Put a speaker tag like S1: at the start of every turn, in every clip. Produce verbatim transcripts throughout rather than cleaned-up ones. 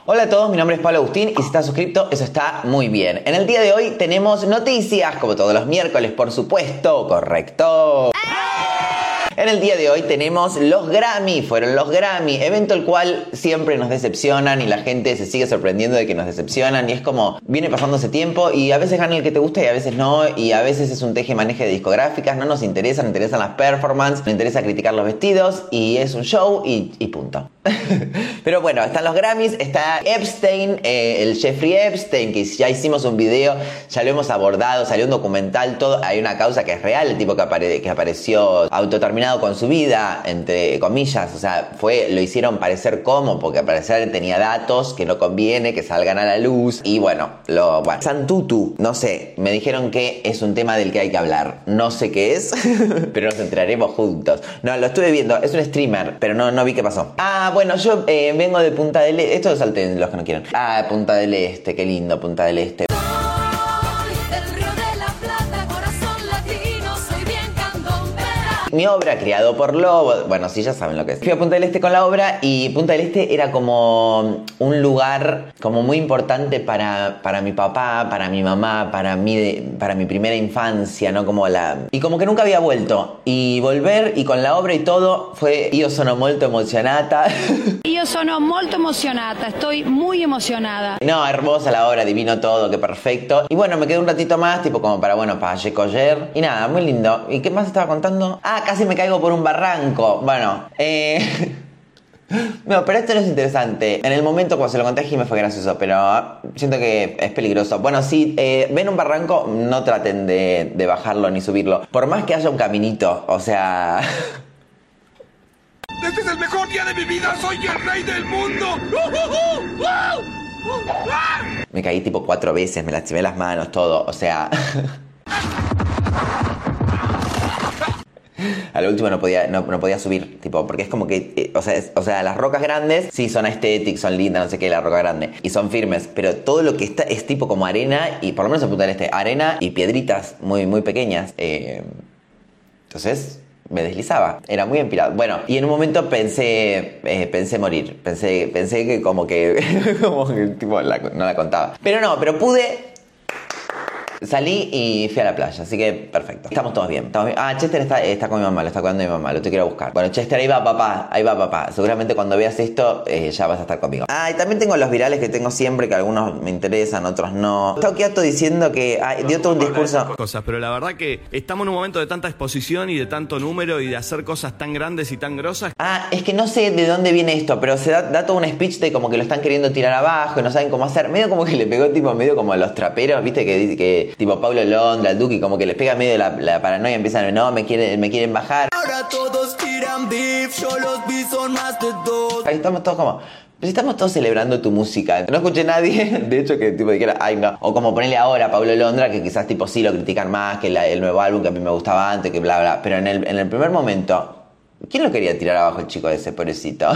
S1: Hola a todos, mi nombre es Pablo Agustín y si estás suscrito, eso está muy bien. En el día de hoy tenemos noticias, como todos los miércoles, por supuesto, correcto. En el día de hoy tenemos los Grammy, fueron los Grammy, evento el cual siempre nos decepcionan y la gente se sigue sorprendiendo de que nos decepcionan y es como, viene pasando ese tiempo y a veces gana el que te gusta y a veces no y a veces es un teje-maneje de discográficas, no nos interesa, nos interesan las performances, nos interesa criticar los vestidos y es un show y, y punto. Pero bueno, están los Grammys, está Epstein, eh, el Jeffrey Epstein, que ya hicimos un video, ya lo hemos abordado, salió un documental, todo, hay una causa que es real, el tipo que, apare, que apareció autoterminado con su vida, entre comillas, o sea, fue, lo hicieron parecer como, porque al parecer tenía datos que no conviene que salgan a la luz, y bueno, lo, bueno, Santutu, no sé, me dijeron que es un tema del que hay que hablar, no sé qué es, pero nos enteraremos juntos. No, lo estuve viendo, es un streamer, pero no, no vi qué pasó. Ah, bueno, yo eh, vengo de Punta del Este, esto lo salten los que no quieran. Ah, Punta del Este, qué lindo Punta del Este. Mi obra, Criado por Lobo, bueno, sí, ya saben lo que es. Fui a Punta del Este con la obra y Punta del Este era como un lugar como muy importante para, para mi papá, para mi mamá, para mi, para mi primera infancia, ¿no? Como la... Y como que nunca había vuelto. Y volver y con la obra y todo fue... Io sono molto emozionata.
S2: Io sono molto emozionata, estoy muy emocionada.
S1: No, hermosa la obra, divino todo, qué perfecto. Y bueno, me quedé un ratito más, tipo como para, bueno, para Yecoyer. Y nada, muy lindo. ¿Y qué más estaba contando? Ah, casi me caigo por un barranco. Bueno, eh... no, pero esto no es interesante. En el momento cuando se lo conté a Jimmy fue gracioso, pero siento que es peligroso. Bueno, si eh, ven un barranco, no traten de, de bajarlo ni subirlo. Por más que haya un caminito, o sea...
S3: ¡Este es el mejor día de mi vida! ¡Soy el rey del mundo!
S1: Me caí tipo cuatro veces, me lastimé las manos, todo, o sea... A lo último no podía, no, no podía subir, tipo, porque es como que, eh, o, sea, es, o sea, las rocas grandes, sí, son estéticas, son lindas, no sé qué, la roca grande, y son firmes, pero todo lo que está es tipo como arena, y por lo menos en Punta del Este, arena y piedritas muy, muy pequeñas, eh, entonces... me deslizaba, era muy empirado. Bueno, y en un momento pensé eh, pensé morir, pensé pensé que como que como que tipo la, no la contaba. Pero no, pero pude. Salí y fui a la playa, así que perfecto. Estamos todos bien. Estamos bien. Ah, Chester está, está con mi mamá, lo está cuidando mi mamá, lo te quiero buscar. Bueno, Chester, ahí va papá, ahí va papá. Seguramente cuando veas esto, eh, ya vas a estar conmigo. Ah, y también tengo los virales que tengo siempre, que algunos me interesan, otros no. Está Okiato diciendo que ah, dio todo un discurso.
S4: Cosas, pero la verdad que estamos en un momento de tanta exposición y de tanto número y de hacer cosas tan grandes y tan grosas.
S1: Ah, es que no sé de dónde viene esto, pero se da, da todo un speech de como que lo están queriendo tirar abajo y no saben cómo hacer. Medio como que le pegó tipo medio como a los traperos, viste, que, que tipo Pablo Londra, al Duki, como que les pega medio la, la paranoia, empiezan, no, me quieren, me quieren bajar.
S3: Ahora todos tiran beef, yo los vi son más de dos.
S1: Ahí estamos todos como... Pero estamos todos celebrando tu música. No escuché a nadie, de hecho, que tipo dijera, ay no. O como ponerle ahora a Pablo Londra, que quizás tipo sí lo critican más, que la, el nuevo álbum que a mí me gustaba antes, que bla bla. Pero en el, en el primer momento, ¿quién lo quería tirar abajo el chico ese, pobrecito?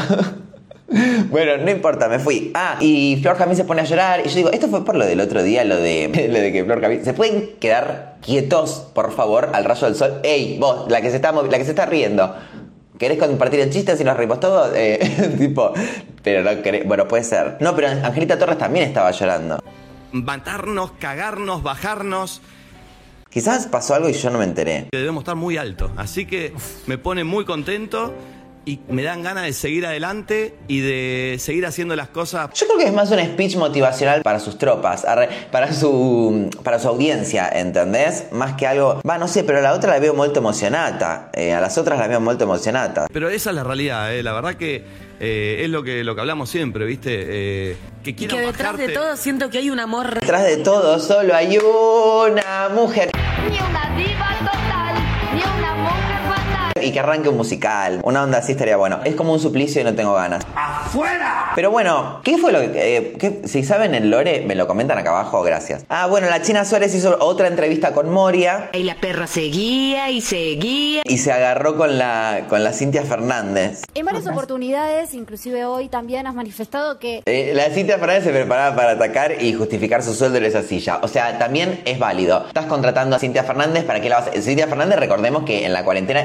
S1: Bueno, no importa, me fui. Ah, y Flor Jamín se pone a llorar. Y yo digo, esto fue por lo del otro día, lo de, lo de que Flor Jamín... ¿Se pueden quedar quietos, por favor, al rayo del sol? Ey, vos, la que se está, la que se está riendo. ¿Querés compartir el chiste si nos reímos todos? Eh, tipo, pero no querés... Bueno, puede ser. No, pero Angelita Torres también estaba llorando.
S4: Matarnos, cagarnos, bajarnos.
S1: Quizás pasó algo y yo no me enteré.
S4: Debemos estar muy alto. Así que me pone muy contento y me dan ganas de seguir adelante y de seguir haciendo las cosas.
S1: Yo creo que es más un speech motivacional para sus tropas, para su, para su audiencia, ¿entendés? Más que algo... Va, no sé, pero a la otra la veo muy emocionata. Eh, a las otras la veo muy emocionata.
S4: Pero esa es la realidad, ¿eh? La verdad que eh, es lo que, lo que hablamos siempre, ¿viste? Eh, que
S2: y que detrás
S4: bajarte...
S2: de todo siento que hay un amor...
S1: Detrás de todo solo hay una mujer.
S5: Ni una diva total, ni una mujer fatal.
S1: Y que arranque un musical. Una onda así estaría bueno. Es como un suplicio y no tengo ganas.
S3: ¡Afuera!
S1: Pero bueno, ¿qué fue lo que... Eh, qué, si saben el lore, me lo comentan acá abajo, gracias. Ah, bueno, la China Suárez hizo otra entrevista con Moria.
S2: Y la perra seguía y seguía.
S1: Y se agarró con la, con la Cintia Fernández.
S5: En varias oportunidades, inclusive hoy también has manifestado que...
S1: Eh, la Cintia Fernández se preparaba para atacar y justificar su sueldo en esa silla. O sea, también es válido. Estás contratando a Cintia Fernández, ¿para qué la vas a...? Cintia Fernández, recordemos que en la cuarentena, igual en la cuarentena,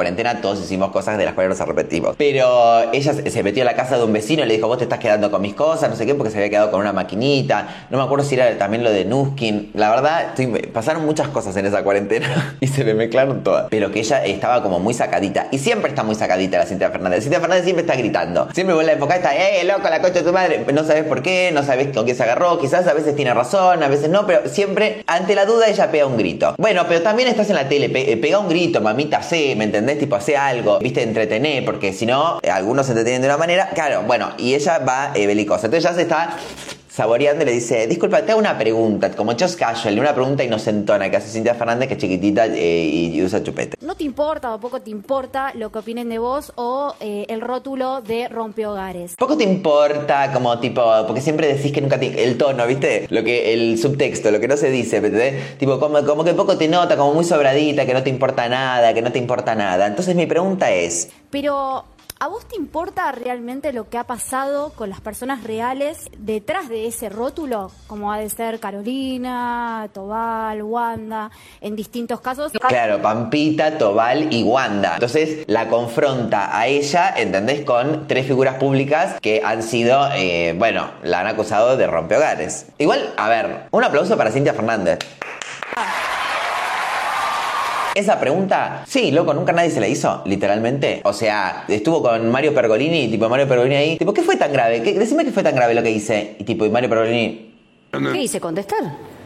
S1: cuarentena todos hicimos cosas de las cuales nos arrepentimos. Pero ella se metió a la casa de un vecino y le dijo, vos te estás quedando con mis cosas, no sé qué, porque se había quedado con una maquinita. No me acuerdo si era también lo de Nuskin. La verdad, estoy, pasaron muchas cosas en esa cuarentena y se me mezclaron todas. Pero que ella estaba como muy sacadita. Y siempre está muy sacadita la Cintia Fernández. Cintia Fernández siempre está gritando. Siempre vos la enfocás, está, ¡eh, loco, la concha de tu madre! No sabes por qué, no sabes con quién se agarró. Quizás a veces tiene razón, a veces no, pero siempre, ante la duda, ella pega un grito. Bueno, pero también estás en la tele, pe pega un grito, mamita, sé, ¿me entendés? Tipo, hace algo, viste, entretener, porque si no, algunos se entretienen de una manera. Claro, bueno, y ella va eh, belicosa. Entonces ya se está saboreando y le dice, disculpa, te hago una pregunta, como just casual, una pregunta inocentona que hace Cintia Fernández, que es chiquitita eh, y, y usa chupete.
S6: ¿No te importa o poco te importa lo que opinen de vos o eh, el rótulo de rompehogares?
S1: Poco te importa, como tipo, porque siempre decís que nunca te... El tono, ¿viste? Lo que, el subtexto, lo que no se dice, ¿entendés? Tipo, como, como que poco te nota, como muy sobradita, que no te importa nada, que no te importa nada. Entonces mi pregunta es...
S6: Pero... ¿a vos te importa realmente lo que ha pasado con las personas reales detrás de ese rótulo? Como ha de ser Carolina, Tobal, Wanda, en distintos casos.
S1: Claro, Pampita, Tobal y Wanda. Entonces la confronta a ella, ¿entendés? Con tres figuras públicas que han sido, eh, bueno, la han acusado de rompehogares. Igual, a ver, un aplauso para Cintia Fernández. Esa pregunta, sí, loco, nunca nadie se la hizo, literalmente. O sea, estuvo con Mario Pergolini y tipo Mario Pergolini ahí. Tipo, ¿qué fue tan grave? ¿Qué? Decime qué fue tan grave lo que hice. Y tipo, y Mario Pergolini...
S7: ¿Qué hice? ¿Contestar?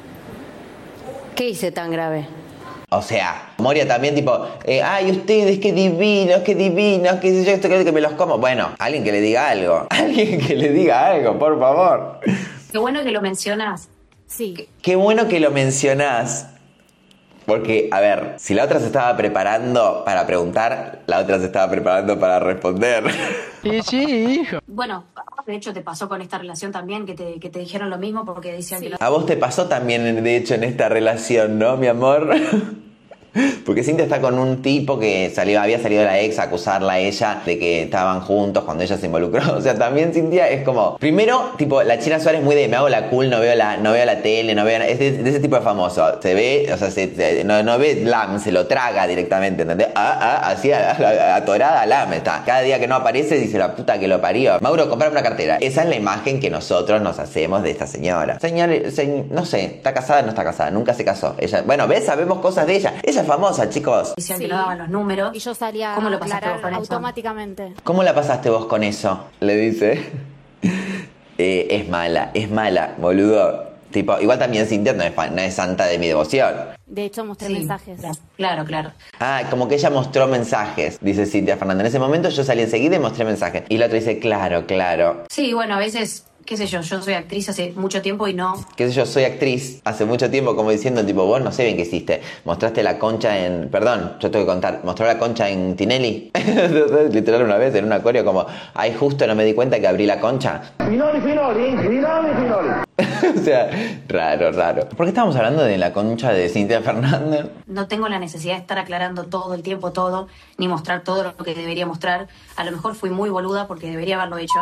S7: ¿Qué hice tan grave?
S1: O sea, Moria también tipo, eh, ay, ustedes, qué divinos, qué divinos, qué sé yo, esto creo que me los como. Bueno, alguien que le diga algo. Alguien que le diga algo, por favor.
S8: Qué bueno que lo mencionás.
S6: Sí.
S1: Qué, qué bueno que lo mencionás. Porque, a ver, si la otra se estaba preparando para preguntar, la otra se estaba preparando para responder.
S9: Sí, sí, hijo.
S8: Bueno, de hecho te pasó con esta relación también, que te, que te dijeron lo mismo porque decían
S6: Sí.
S8: que... No...
S1: A vos te pasó también, de hecho, en esta relación, ¿no, mi amor? Porque Cintia está con un tipo que salió, había salido la ex a acusarla a ella de que estaban juntos cuando ella se involucró. O sea, también Cintia es como... Primero, tipo, la China Suárez muy de me hago la cool, no veo la, no veo la tele, no veo... Es de, de ese tipo de famoso. Se ve, o sea, se, se, no, no ve Lam, se lo traga directamente, ¿entendés? Ah, ah, así, atorada Lam está. Cada día que no aparece dice la puta que lo parió. Mauro, comprame una cartera. Esa es la imagen que nosotros nos hacemos de esta señora. Señor, se, no sé, ¿está casada o no está casada? Nunca se casó. Ella, bueno, ¿ves? Sabemos cosas de ella. Ella es famosa, chicos.
S8: Decían
S6: Sí.
S8: que no daban los números.
S6: Y yo salía
S8: ¿Cómo
S6: a
S8: lo pasaste
S6: aclarar
S8: vos con eso?
S6: automáticamente.
S1: ¿Cómo la pasaste vos con eso? Le dice. eh, es mala, es mala, boludo. Tipo, igual también Cintia no es, no es santa de mi devoción.
S6: De hecho, mostré
S8: Sí,
S6: mensajes.
S8: Claro, claro.
S1: Ah, como que ella mostró mensajes, dice Cintia Fernández. En ese momento yo salí enseguida y mostré mensajes. Y la otra dice, claro, claro.
S8: Sí, bueno, a veces, qué sé yo, yo soy actriz hace mucho tiempo y no...
S1: Qué sé yo, soy actriz hace mucho tiempo, como diciendo, tipo, vos no sé bien qué hiciste. Mostraste la concha en... Perdón, yo tengo que contar. Mostró la concha en Tinelli. Literal una vez, en un acorio, como, ay, justo no me di cuenta que abrí la concha.
S10: Finoli, finoli, finoli, finoli.
S1: O sea, raro, raro. ¿Por qué estábamos hablando de la concha de Cintia Fernández?
S8: No tengo la necesidad de estar aclarando todo el tiempo todo, ni mostrar todo lo que debería mostrar. A lo mejor fui muy boluda porque debería haberlo hecho.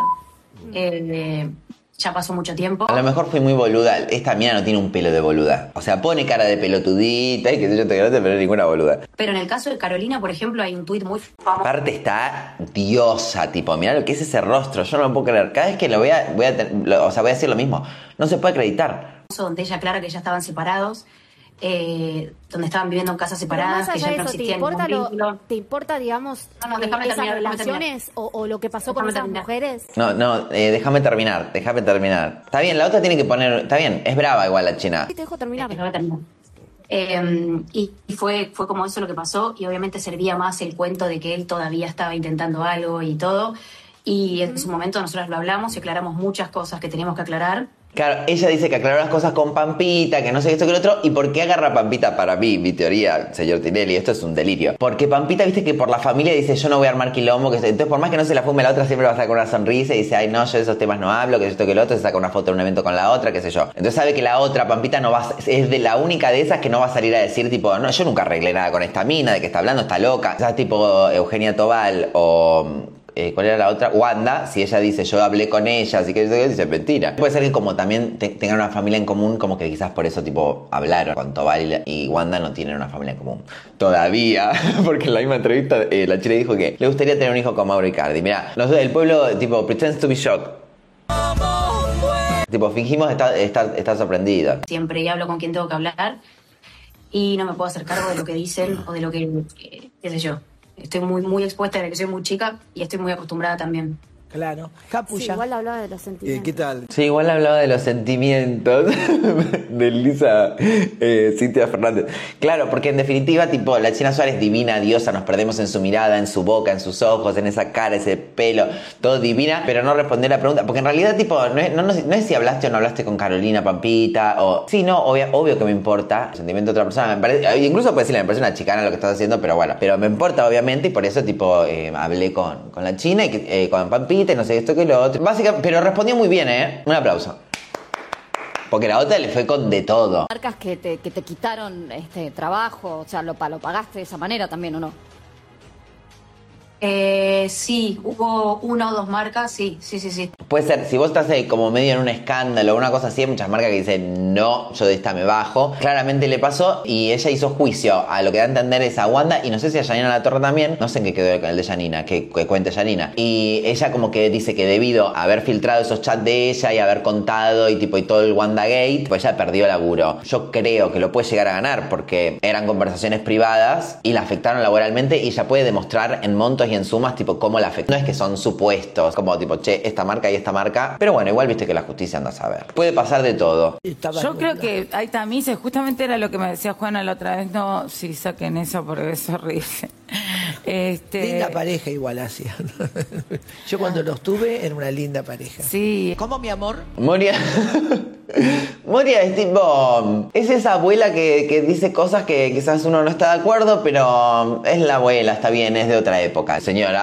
S8: Eh, ya pasó mucho tiempo.
S1: A lo mejor fui muy boluda. Esta mina no tiene un pelo de boluda. O sea, pone cara de pelotudita y que sé yo te grande, pero ninguna boluda.
S8: Pero en el caso de Carolina, por ejemplo, hay un tuit muy famoso.
S1: Aparte está diosa, tipo, mirá lo que es ese rostro. Yo no lo puedo creer. Cada vez que lo voy a, voy a, lo, o sea, voy a decir lo mismo. No se puede acreditar.
S8: Donde ella aclara que ya estaban separados, eh, donde estaban viviendo en casas
S6: Pero
S8: separadas,
S6: más
S8: que
S6: allá
S8: ya
S6: de
S8: no
S6: eso, ¿te
S8: existía
S6: importa,
S8: ningún
S6: lo,
S8: vínculo.
S6: ¿te importa, digamos,
S8: No, no,
S6: eh,
S8: déjame
S6: esas
S8: terminar, déjame
S6: relaciones o, o lo que pasó con
S8: Déjame
S6: esas
S8: terminar.
S6: mujeres?
S1: No, no, eh, déjame terminar, déjame terminar. Está bien, la otra tiene que poner... Está bien, es brava igual la china.
S6: Sí, te dejo terminar.
S8: Déjame terminar. Eh, y y fue, fue como eso lo que pasó, y obviamente servía más el cuento de que él todavía estaba intentando algo y todo. Y en su momento nosotros lo hablamos y aclaramos muchas cosas que teníamos que aclarar.
S1: Claro, ella dice que aclaró las cosas con Pampita, que no sé esto que lo otro. ¿Y por qué agarra a Pampita? Para mí, mi teoría, señor Tinelli, esto es un delirio. Porque Pampita, viste que por la familia dice, yo no voy a armar quilombo. Que entonces, por más que no se la fume la otra, siempre va a estar con una sonrisa y dice, ay, no, yo de esos temas no hablo, que esto que lo otro, se saca una foto en un evento con la otra, qué sé yo. Entonces sabe que la otra, Pampita, no va a, es de la única de esas que no va a salir a decir, tipo, no, yo nunca arreglé nada con esta mina, de que está hablando, está loca. O sea, tipo Eugenia Tobal o... Eh, ¿Cuál era la otra? Wanda, si ella dice yo hablé con ella, así que dice mentira. Puede ser que como también te, tengan una familia en común, como que quizás por eso tipo hablaron. Con Tobal y, la, y Wanda no tienen una familia en común. Todavía, porque en la misma entrevista eh, la chica dijo que le gustaría tener un hijo con Mauro Icardi. Mirá, nosotros del pueblo tipo pretends to be shocked. Tipo fingimos estar, estar, estar sorprendida.
S8: Siempre y hablo con quien tengo que hablar y no me puedo hacer cargo de lo que dicen o de lo que, eh, qué sé yo. Estoy muy, muy expuesta desde que soy muy chica y estoy muy acostumbrada también.
S11: Claro. Capulla.
S6: Sí, igual hablaba de los sentimientos.
S11: Eh, ¿Qué tal?
S1: Sí, igual hablaba de los sentimientos de Lisa eh, Cintia Fernández. Claro, porque en definitiva, tipo, la China Suárez divina, diosa, nos perdemos en su mirada, en su boca, en sus ojos, en esa cara, ese pelo, todo divina, pero no responder la pregunta. Porque en realidad, tipo, no es, no, no, no es si hablaste o no hablaste con Carolina Pampita, o... Sí, no, obvio, obvio que me importa el sentimiento de otra persona. Me parece, incluso puedes decirle, me parece una chicana lo que estás haciendo, pero bueno. Pero me importa, obviamente, y por eso, tipo, eh, hablé con, con la China y eh, con Pampita, y no sé esto que lo otro. Básicamente, pero respondió muy bien, ¿eh? Un aplauso. Porque la otra le fue con de todo.
S7: Marcas que te, que te quitaron este trabajo, o sea, lo, lo pagaste de esa manera también, ¿o no?
S8: Eh, sí, hubo una o dos marcas, sí, sí, sí, sí.
S1: Puede ser, si vos estás ahí como medio en un escándalo o una cosa así, hay muchas marcas que dicen, no, yo de esta me bajo. Claramente le pasó y ella hizo juicio a lo que da a entender es a Wanda y no sé si a Yanina Latorre también, no sé en qué quedó el de Yanina, que, que cuente Yanina. Y ella como que dice que debido a haber filtrado esos chats de ella y haber contado y tipo y todo el WandaGate, pues ella perdió laburo. Yo creo que lo puede llegar a ganar porque eran conversaciones privadas y la afectaron laboralmente y ella puede demostrar en montos y en sumas tipo cómo la afectó. No es que son supuestos, como tipo, che, esta marca y esta marca. Pero bueno, igual viste que la justicia anda a saber. Puede pasar de todo.
S12: Yo creo que hay tamices, justamente era lo que me decía Juana la otra vez, no, sí, saquen eso porque es horrible. Este...
S11: Linda pareja igual hacían. Yo cuando los tuve era una linda pareja.
S12: Sí.
S11: ¿Cómo, mi amor?
S1: Moria. Moria es tipo... Es esa abuela que, que dice cosas que quizás uno no está de acuerdo, pero es la abuela, está bien, es de otra época, señora.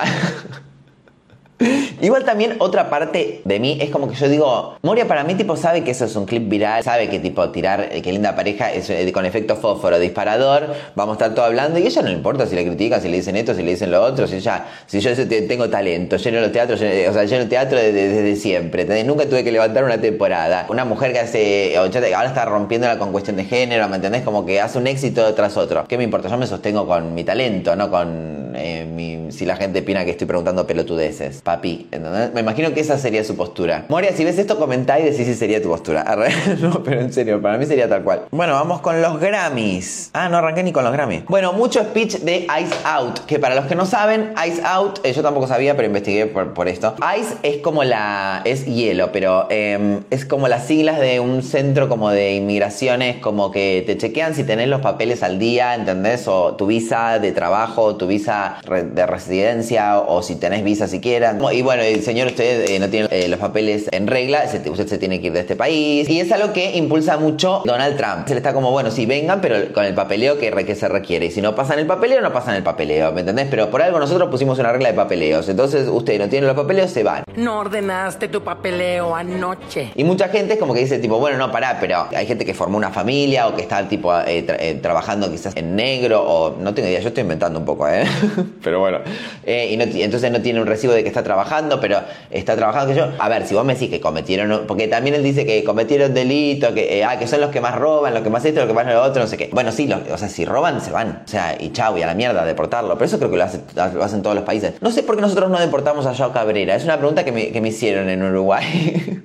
S1: Igual también otra parte de mí es como que yo digo, Moria para mí tipo sabe que eso es un clip viral, sabe que tipo tirar eh, qué linda pareja es eh, con efecto fósforo, disparador, vamos a estar todo hablando y a ella no le importa si le critican, si le dicen esto, si le dicen lo otro, si ella, si yo tengo talento, lleno los teatros, lleno, o sea, lleno el teatro desde, desde siempre, ¿entendés? Nunca tuve que levantar una temporada. Una mujer que hace, ahora está rompiéndola con cuestión de género, ¿me entendés? Como que hace un éxito tras otro. ¿Qué me importa? Yo me sostengo con mi talento, no con eh, mi, si la gente opina que estoy preguntando pelotudeces. Papi, ¿entendés? Me imagino que esa sería su postura. Moria, si ves esto, comentá y decís si sería tu postura. Arre. No, pero en serio, para mí sería tal cual. Bueno, vamos con los Grammys. Ah, no arranqué ni con los Grammys. Bueno, mucho speech de Ice Out, que para los que no saben, Ice Out, eh, yo tampoco sabía, pero investigué por, por esto. Ice es como la... es hielo, pero eh, es como las siglas de un centro como de inmigraciones, como que te chequean si tenés los papeles al día, ¿entendés? O tu visa de trabajo, tu visa de residencia, o si tenés visa siquiera. Y bueno, el señor, usted eh, no tiene eh, los papeles en regla, se, usted se tiene que ir de este país. Y es algo que impulsa mucho Donald Trump. Se le está como, bueno, sí, vengan, pero con el papeleo que, que se requiere. Y si no pasan el papeleo, no pasan el papeleo, ¿me entendés? Pero por algo nosotros pusimos una regla de papeleos. Entonces, usted no tiene los papeleos, se van.
S13: No ordenaste tu papeleo anoche.
S1: Y mucha gente es como que dice, tipo, bueno, no, pará, pero hay gente que formó una familia o que está, tipo, eh, tra eh, trabajando quizás en negro o... No tengo idea, yo estoy inventando un poco, ¿eh? Pero bueno. Eh, y no entonces no tiene un recibo de que está trabajando, pero está trabajando que yo... A ver, si vos me decís que cometieron... Porque también él dice que cometieron delito, que, eh, ah, que son los que más roban, los que más esto, los que más lo otro, no sé qué. Bueno, sí, los, o sea, si roban, se van. O sea, y chau, y a la mierda, a deportarlo. Pero eso creo que lo, hace, lo hacen todos los países. No sé por qué nosotros no deportamos a Joao Cabrera. Es una pregunta que me, que me hicieron en Uruguay.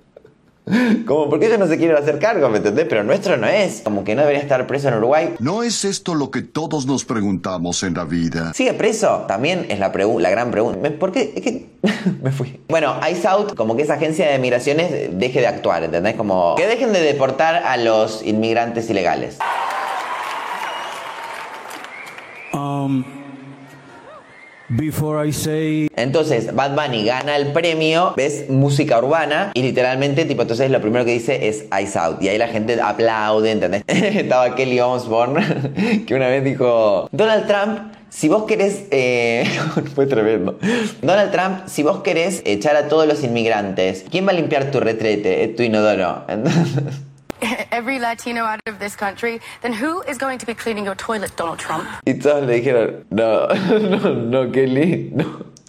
S1: Como, ¿por qué ellos no se quieren hacer cargo, me entendés? Pero nuestro no es. Como que no debería estar preso en Uruguay.
S14: ¿No es esto lo que todos nos preguntamos en la vida?
S1: ¿Sigue preso? También es la, la gran pregunta. ¿Por qué? Es que... me fui. Bueno, Ice Out, como que esa agencia de migraciones deje de actuar, ¿entendés? Como que dejen de deportar a los inmigrantes ilegales.
S15: Um... Before I say...
S1: Entonces Bad Bunny gana el premio, ves música urbana y literalmente tipo entonces lo primero que dice es Ice Out y ahí la gente aplaude, ¿entendés? Estaba Kelly Osbourne que una vez dijo Donald Trump, si vos querés eh... fue tremendo. Donald Trump, si vos querés echar a todos los inmigrantes, ¿quién va a limpiar tu retrete, tu inodoro? Entonces...
S16: every Latino out of this country, then who is going to be cleaning your toilet, Donald Trump?
S1: Y todos le dijeron, no, no, no, Kelly, no.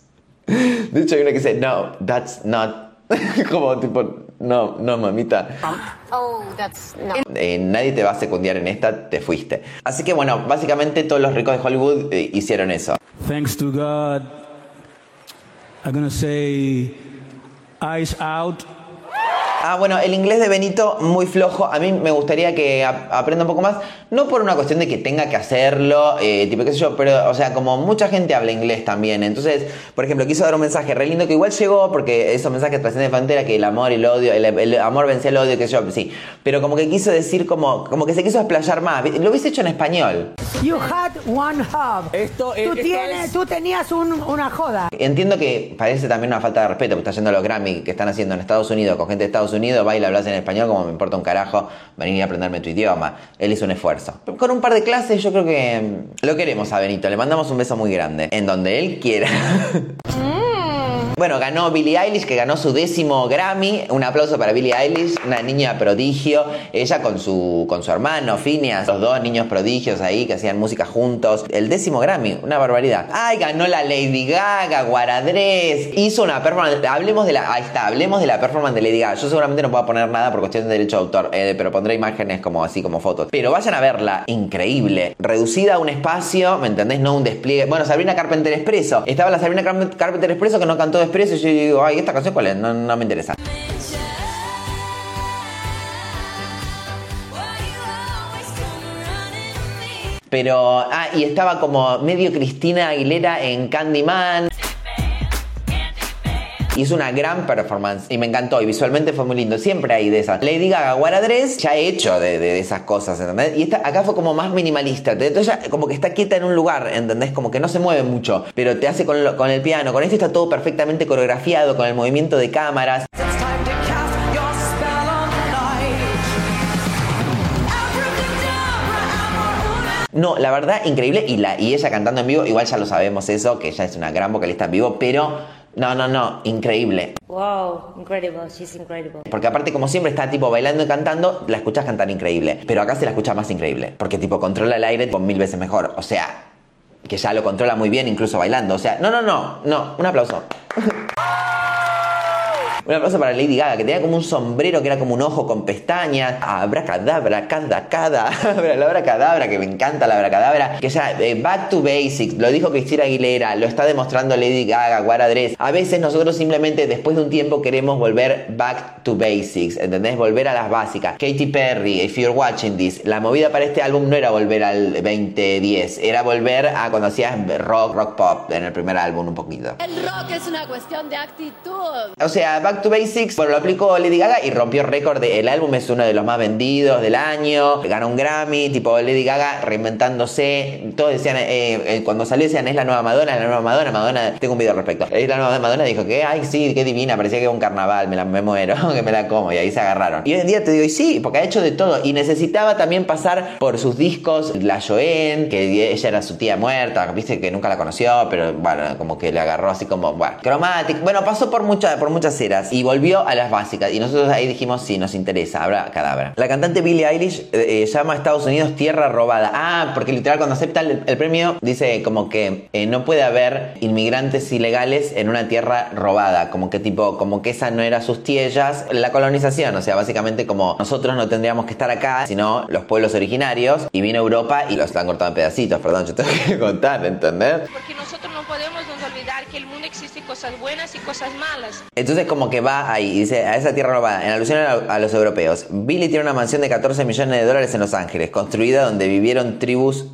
S1: De hecho hay una que dice, no, that's not. Como tipo, no, no mamita.
S16: Oh, that's no.
S1: Eh, nadie te va a secundiar en esta, te fuiste. Así que bueno, básicamente todos los ricos de Hollywood eh, hicieron eso.
S15: Thanks to God, I'm gonna say, eyes out.
S1: Ah, bueno, el inglés de Benito muy flojo. A mí me gustaría que a- aprenda un poco más. No por una cuestión de que tenga que hacerlo, eh, tipo qué sé yo, pero, o sea, como mucha gente habla inglés también. Entonces, por ejemplo, quiso dar un mensaje re lindo que igual llegó porque esos mensajes trascienden frontera, que el amor y el odio, el, el amor vencía el odio, qué sé yo, sí. Pero como que quiso decir, como, como que se quiso explayar más. Lo hubiese hecho en español.
S17: You had one hub.
S13: Esto,
S17: Tú,
S13: esto
S17: tienes,
S13: es-
S17: tú tenías un- una joda.
S1: Entiendo que parece también una falta de respeto, porque está yendo a los Grammy que están haciendo en Estados Unidos con gente de Estados Unidos, va y le hablas en español, como me importa un carajo venir a aprenderme tu idioma. Él hizo un esfuerzo. Con un par de clases yo creo que mm, lo queremos a Benito, le mandamos un beso muy grande, en donde él quiera. Bueno, ganó Billie Eilish, que ganó su décimo Grammy. Un aplauso para Billie Eilish, una niña prodigio. Ella con su, con su hermano, Phineas, los dos niños prodigios ahí que hacían música juntos. El décimo Grammy, una barbaridad. Ay, ganó la Lady Gaga, Guaradrés. Hizo una performance, hablemos de la, ahí está, hablemos de la performance de Lady Gaga. Yo seguramente no puedo poner nada por cuestión de derecho de autor, eh, pero pondré imágenes como así, como fotos. Pero vayan a verla, increíble. Reducida a un espacio, ¿me entendés? No un despliegue. Bueno, Sabrina Carpenter Expresso. Estaba la Sabrina Car- Carpenter Expresso que no cantó Expreso y yo digo, ay, ¿esta canción cuál es? No, no me interesa. Pero, ah, y estaba como medio Cristina Aguilera en Candyman. Hizo una gran performance y me encantó y visualmente fue muy lindo. Siempre hay de esas. Lady Gaga, Guaradrés ya he hecho de, de, de esas cosas, ¿entendés? Y esta, acá fue como más minimalista. Entonces ella como que está quieta en un lugar, ¿entendés? Como que no se mueve mucho, pero te hace con, lo, con el piano. Con este está todo perfectamente coreografiado, con el movimiento de cámaras. No, la verdad, increíble. Y, la, y ella cantando en vivo, igual ya lo sabemos eso, que ella es una gran vocalista en vivo, pero... No, no, no, increíble.
S18: Wow, incredible, she's incredible.
S1: Porque aparte, como siempre está tipo bailando y cantando, la escuchas cantar increíble. Pero acá se la escucha más increíble. Porque tipo controla el aire tipo, mil veces mejor. O sea, que ya lo controla muy bien incluso bailando. O sea, no, no, no, no, un aplauso. Un aplauso para Lady Gaga, que tenía como un sombrero que era como un ojo con pestañas. Abracadabra, cada, cada. La abracadabra, que me encanta la abracadabra. Que ya, eh, back to basics. Lo dijo Cristina Aguilera, lo está demostrando Lady Gaga, Guaradrés. A veces nosotros simplemente después de un tiempo queremos volver back to basics. ¿Entendés? Volver a las básicas. Katy Perry, if you're watching this. La movida para este álbum no era volver al veinte diez. Era volver a cuando hacías rock, rock pop en el primer álbum un poquito.
S5: El rock es una cuestión de actitud.
S1: O sea, Back to Basics, bueno, lo aplicó Lady Gaga y rompió récord. De, el álbum es uno de los más vendidos del año. Ganó un Grammy, tipo Lady Gaga reinventándose. Todos decían, eh, eh, cuando salió decían, es la nueva Madonna, es la nueva Madonna. Madonna, tengo un video al respecto. Es la nueva Madonna, dijo que, ay, sí, qué divina, parecía que era un carnaval, me, la, me muero, que me la como. Y ahí se agarraron. Y hoy en día te digo, y sí, porque ha hecho de todo. Y necesitaba también pasar por sus discos, la Joanne, que ella era su tía muerta, viste, que nunca la conoció, pero bueno, como que le agarró así como, bueno, Chromatic. Bueno, pasó por, mucha, por muchas eras y volvió a las básicas. Y nosotros ahí dijimos, sí, nos interesa, habrá cadabra. La cantante Billie Eilish eh, llama a Estados Unidos tierra robada. Ah, porque literal cuando acepta el, el premio dice como que eh, no puede haber inmigrantes ilegales en una tierra robada. Como que tipo, como que esa no era sus tierras. La colonización, o sea, básicamente como nosotros no tendríamos que estar acá, sino los pueblos originarios. Y vino Europa y los han cortado en pedacitos. Perdón, yo tengo que contar, ¿entendés?
S19: Porque nosotros no podemos nos olvidar que el mundo existe cosas buenas y cosas malas.
S1: Entonces como que va ahí y dice, a esa tierra robada, en alusión a, a los europeos. Billy tiene una mansión de catorce millones de dólares en Los Ángeles, construida donde vivieron tribus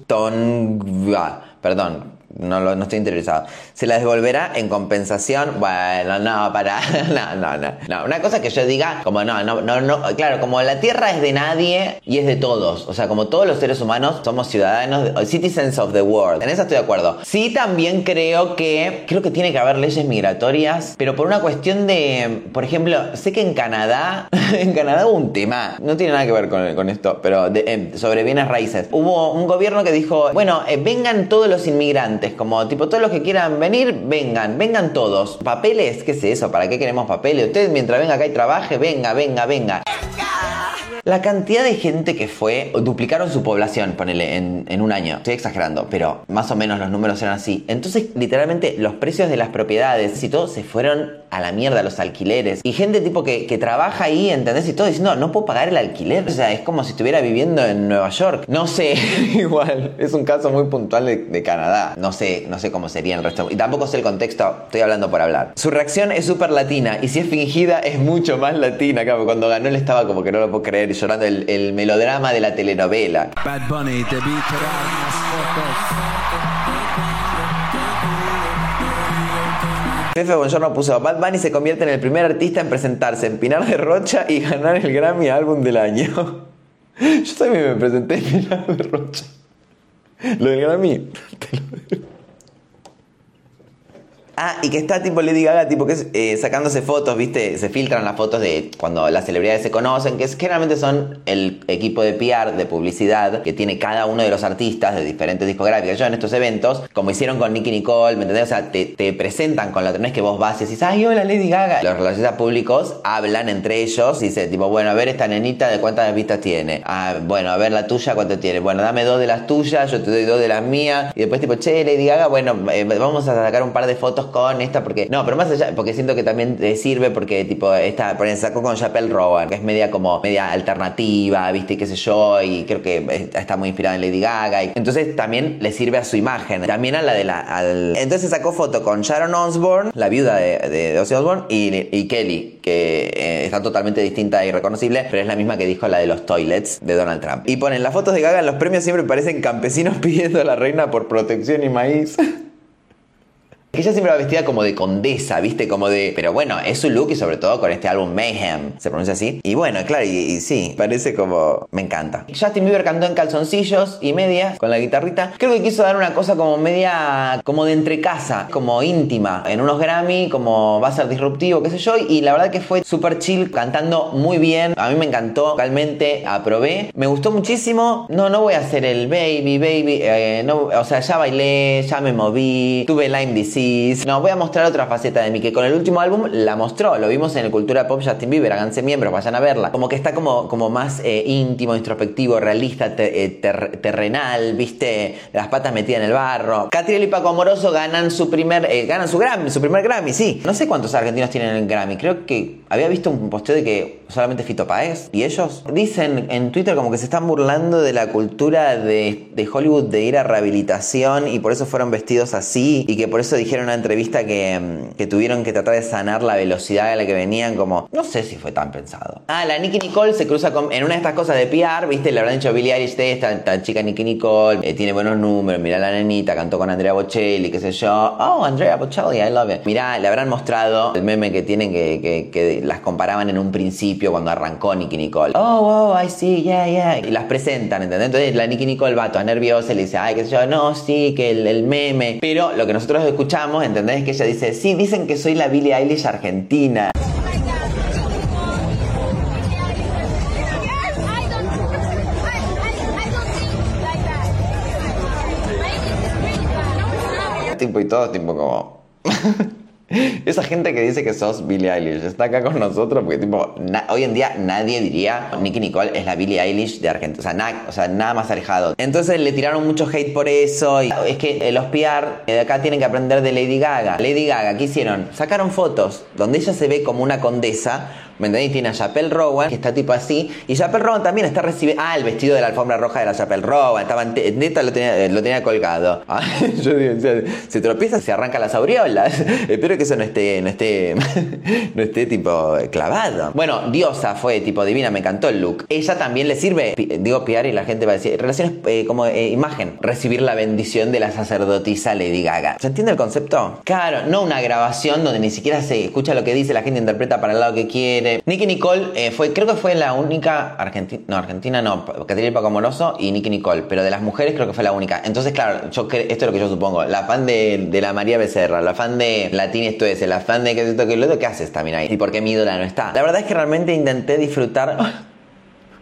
S1: Tongva. Perdón, no, lo, no estoy interesado. ¿Se la devolverá en compensación? Bueno, no, para. No, no, no. No, una cosa que yo diga, como no, no, no, no. Claro, como la tierra es de nadie y es de todos. O sea, como todos los seres humanos somos ciudadanos, de, citizens of the world. En eso estoy de acuerdo. Sí, también creo que. Creo que tiene que haber leyes migratorias, pero por una cuestión de. Por ejemplo, sé que en Canadá. En Canadá hubo un tema. No tiene nada que ver con, con esto, pero de, eh, sobre bienes raíces. Hubo un gobierno que dijo, bueno, eh, vengan todos los inmigrantes. Como tipo, todos los que quieran venir, vengan, vengan todos. ¿Papeles? ¿Qué es eso? ¿Para qué queremos papeles? Ustedes mientras venga acá y trabaje, venga, venga, venga. La cantidad de gente que fue, duplicaron su población, ponele, en, en un año. Estoy exagerando, pero más o menos los números eran así. Entonces, literalmente, los precios de las propiedades y todo se fueron a la mierda, los alquileres. Y gente tipo que, que trabaja ahí, ¿entendés? Y todo diciendo, no, no puedo pagar el alquiler. O sea, es como si estuviera viviendo en Nueva York. No sé, igual, es un caso muy puntual de, de Canadá. No sé, no sé cómo sería el resto. Y tampoco sé el contexto, estoy hablando por hablar. Su reacción es súper latina, y si es fingida, es mucho más latina. Claro, cuando ganó él estaba como que no lo puedo creer, llorando el, el melodrama de la telenovela.
S3: Bad Bunny, te vi tirar unas fotos.
S1: Fefe Buongiorno puso: Bad Bunny se convierte en el primer artista en presentarse en Pinar de Rocha y ganar el Grammy Álbum del Año. Yo también me presenté en Pinar de Rocha. Lo del Grammy. Ah, y que está tipo Lady Gaga, tipo que es eh, sacándose fotos, ¿viste? Se filtran las fotos de cuando las celebridades se conocen, que es, generalmente son el equipo de P R, de publicidad, que tiene cada uno de los artistas de diferentes discográficas. Yo en estos eventos, como hicieron con Nicki Nicole, ¿me entendés? O sea, te, te presentan con la tenés que vos vas y decís, ay, hola Lady Gaga. Los relacionistas públicos hablan entre ellos y dicen, tipo, bueno, a ver esta nenita, ¿de cuántas vistas tiene? Ah, bueno, a ver la tuya, ¿cuánto tiene? Bueno, dame dos de las tuyas, yo te doy dos de las mías. Y después tipo, che, Lady Gaga, bueno, eh, vamos a sacar un par de fotos con esta porque no, pero más allá, porque siento que también te sirve porque tipo esta, por ejemplo, sacó con Chappelle Rowan, que es media como media alternativa, viste, qué sé yo, y creo que está muy inspirada en Lady Gaga, y entonces también le sirve a su imagen, también a la de la al... entonces sacó foto con Sharon Osbourne, la viuda de, de, de Ozzy Osbourne, y, y Kelly, que eh, está totalmente distinta y reconocible, pero es la misma que dijo la de los toilets de Donald Trump. Y ponen las fotos de Gaga en los premios, siempre parecen campesinos pidiendo a la reina por protección y maíz. Que ella siempre va vestida como de condesa, ¿viste? Como de... Pero bueno, es su look, y sobre todo con este álbum Mayhem, se pronuncia así. Y bueno, claro, y, y sí, parece como... Me encanta. Justin Bieber cantó en calzoncillos y medias, con la guitarrita. Creo que quiso dar una cosa como media... Como de entrecasa, como íntima. En unos Grammy, como va a ser disruptivo, qué sé yo. Y la verdad que fue súper chill, cantando muy bien. A mí me encantó, realmente aprobé. Me gustó muchísimo. No, no voy a hacer el baby, baby. Eh, no, o sea, ya bailé, ya me moví. Tuve Lyme disease. No, voy a mostrar otra faceta de mí, que con el último álbum la mostró, lo vimos en el Cultura Pop Justin Bieber, háganse miembros, vayan a verla. Como que está como, como más eh, íntimo, introspectivo, realista, te, eh, ter, terrenal, viste, las patas metidas en el barro. Catriel y Paco Amoroso ganan su primer, eh, ganan su Grammy, su primer Grammy, sí. No sé cuántos argentinos tienen el Grammy, creo que había visto un posteo de que solamente Fito Páez y ellos. Dicen en Twitter como que se están burlando de la cultura de, de Hollywood de ir a rehabilitación y por eso fueron vestidos así, y que por eso dijeron en una entrevista que, que tuvieron que tratar de sanar la velocidad a la que venían, como... No sé si fue tan pensado. Ah, la Nicki Nicole se cruza con... En una de estas cosas de P R, ¿viste? Le habrán dicho Billie Eilish de esta, esta chica Nicki Nicole, eh, tiene buenos números, mirá la nenita, cantó con Andrea Bocelli, qué sé yo. Oh, Andrea Bocelli, I love it. Mirá, le habrán mostrado el meme que tienen que, que, que las comparaban en un principio cuando arrancó Nicki Nicole. Oh, oh, I see, yeah, yeah. Y las presentan, ¿entendés? Entonces la Nicki Nicole va toda nerviosa y le dice, ay, qué sé yo, no, sí, que el, el meme. Pero lo que nosotros escuchamos, ¿entendés? Que ella dice, sí, dicen que soy la Billie Eilish argentina. Tipo y todo, tipo como... Esa gente que dice que sos Billie Eilish está acá con nosotros porque tipo na- hoy en día nadie diría Nicki Nicole es la Billie Eilish de Argentina, o sea, na- o sea, nada más alejado. Entonces le tiraron mucho hate por eso, y es que eh, los P R de acá tienen que aprender de Lady Gaga. Lady Gaga, ¿qué hicieron? Sacaron fotos donde ella se ve como una condesa, ¿me entendés? Tiene a Chappelle Rowan, que está tipo así, y Chappelle Rowan también está recibiendo... Ah, el vestido de la alfombra roja de la Chappelle Rowan, estaba en neta, lo tenía, lo tenía colgado. Ah, yo digo, o sea, se tropieza, se arranca las aureolas. Espero que eso no esté, no esté, no esté tipo clavado. Bueno, diosa fue, tipo divina, me encantó el look. Ella también le sirve, digo P R y la gente va a decir, relaciones eh, como eh, imagen, recibir la bendición de la sacerdotisa Lady Gaga. ¿Se entiende el concepto? Claro, no una grabación donde ni siquiera se escucha lo que dice, la gente interpreta para el lado que quiere. Nicki Nicole eh, fue, creo que fue la única argentina, no, argentina no, Catriel y Paco Amoroso y Nicki Nicole, pero de las mujeres creo que fue la única. Entonces, claro, yo esto es lo que yo supongo. La fan de, de la María Becerra, la fan de Latina esto es, la fan de que esto que lo ¿qué haces también ahí? ¿Y por qué mi ídola no está? La verdad es que realmente intenté disfrutar...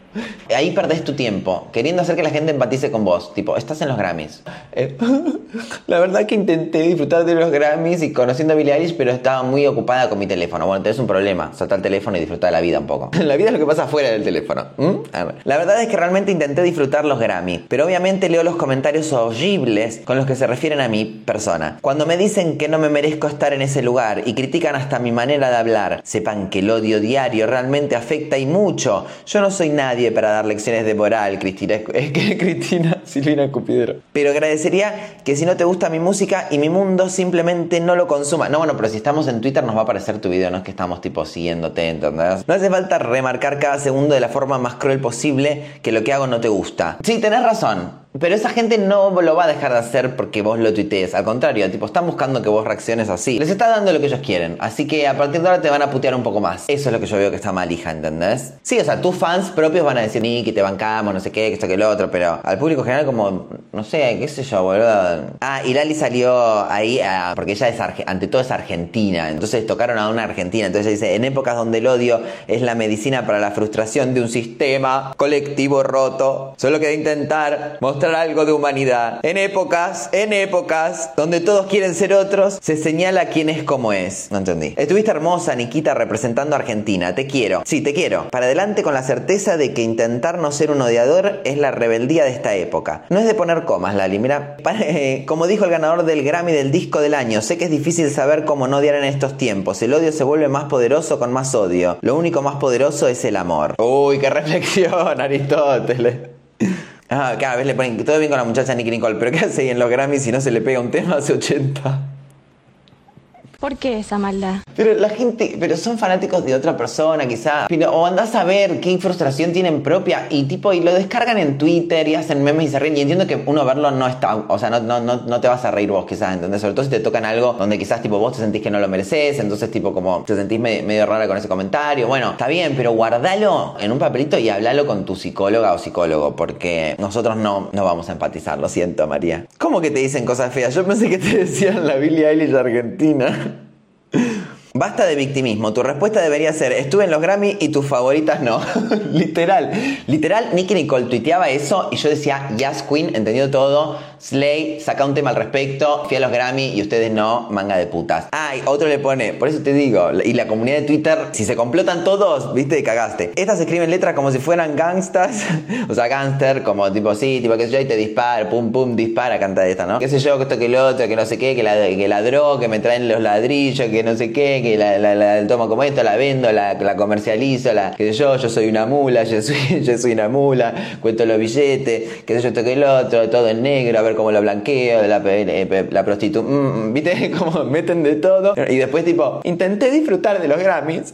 S1: Ahí perdés tu tiempo, queriendo hacer que la gente empatice con vos. Tipo, estás en los Grammys. Eh, la verdad que intenté disfrutar de los Grammys y conociendo a Billie Eilish, pero estaba muy ocupada con mi teléfono. Bueno, tenés un problema. Soltá el teléfono y disfruta de la vida un poco. La vida es lo que pasa afuera del teléfono. ¿Mm? A ver. La verdad es que realmente intenté disfrutar los Grammys, pero obviamente leo los comentarios horribles con los que se refieren a mi persona. Cuando me dicen que no me merezco estar en ese lugar y critican hasta mi manera de hablar, sepan que el odio diario realmente afecta y mucho. Yo no soy nadie para dar lecciones de moral, Cristina, es que Cristina Silvina Cupidero. Pero agradecería que si no te gusta mi música y mi mundo, simplemente no lo consuma. No, bueno, pero si estamos en Twitter nos va a aparecer tu video, no es que estamos tipo siguiéndote, ¿entendés? No hace falta remarcar cada segundo de la forma más cruel posible que lo que hago no te gusta. Sí, tenés razón. Pero esa gente no lo va a dejar de hacer porque vos lo tuitees. Al contrario, tipo, están buscando que vos reacciones así. Les está dando lo que ellos quieren. Así que a partir de ahora te van a putear un poco más. Eso es lo que yo veo que está mal, hija, ¿entendés? Sí, o sea, tus fans propios van a decir, Niki, te bancamos, no sé qué, que esto, que lo otro. Pero al público general como, no sé, qué sé yo, boludo. Ah, y Lali salió ahí uh, porque ella es, arge- ante todo es argentina. Entonces tocaron a una argentina. Entonces ella dice, en épocas donde el odio es la medicina para la frustración de un sistema colectivo roto, solo queda intentar mostrar algo de humanidad. En épocas, en épocas donde todos quieren ser otros, se señala quién es como es. No entendí. Estuviste hermosa, Nikita, representando a Argentina. Te quiero. Sí, te quiero. Para adelante con la certeza de que intentar no ser un odiador es la rebeldía de esta época. No es de poner comas, Lali. Mira, como dijo el ganador del Grammy del disco del año, sé que es difícil saber cómo no odiar en estos tiempos. El odio se vuelve más poderoso con más odio. Lo único más poderoso es el amor. Uy, qué reflexión, Aristóteles. Ah, cada vez le ponen todo bien con la muchacha Nicki Nicole, pero ¿qué hace ahí en los Grammys si no se le pega un tema hace ochenta?
S20: ¿Por qué esa maldad?
S1: Pero la gente, pero son fanáticos de otra persona quizá, pero, o andás a ver qué frustración tienen propia y tipo, y lo descargan en Twitter y hacen memes y se ríen, y entiendo que uno verlo no está, o sea, no, no, no, no te vas a reír vos quizás, ¿entendés? Sobre todo si te tocan algo donde quizás tipo vos te sentís que no lo mereces, entonces tipo como te sentís medio, medio rara con ese comentario, bueno, está bien, pero guardalo en un papelito y hablalo con tu psicóloga o psicólogo, porque nosotros no, no vamos a empatizar, lo siento, María. ¿Cómo que te dicen cosas feas? Yo pensé que te decían la Billie Eilish argentina. Basta de victimismo, tu respuesta debería ser estuve en los Grammy y tus favoritas no. Literal, literal Nicki Nicole tuiteaba eso y yo decía yes queen, entendido todo, slay, saca un tema al respecto, fui a los Grammy y ustedes no, manga de putas. Ah, y otro le pone, por eso te digo, y la comunidad de Twitter, si se complotan todos, viste, cagaste. Estas escriben letras como si fueran gangstas, o sea, gangster, como tipo sí, tipo que sé yo, y te dispara, pum pum, dispara, canta esta, ¿no? Qué sé yo, que esto, que lo otro, que no sé qué, que la, que la droga, que me traen los ladrillos, que no sé qué, que la, la, la tomo como esto, la vendo, la, la comercializo, la, que sé yo, yo soy una mula, yo soy, yo soy una mula, cuento los billetes, que sé yo, esto, que el otro, todo en negro, a ver cómo lo blanqueo, la, la prostituta, mm, viste, como meten de todo, y después tipo, intenté disfrutar de los Grammys,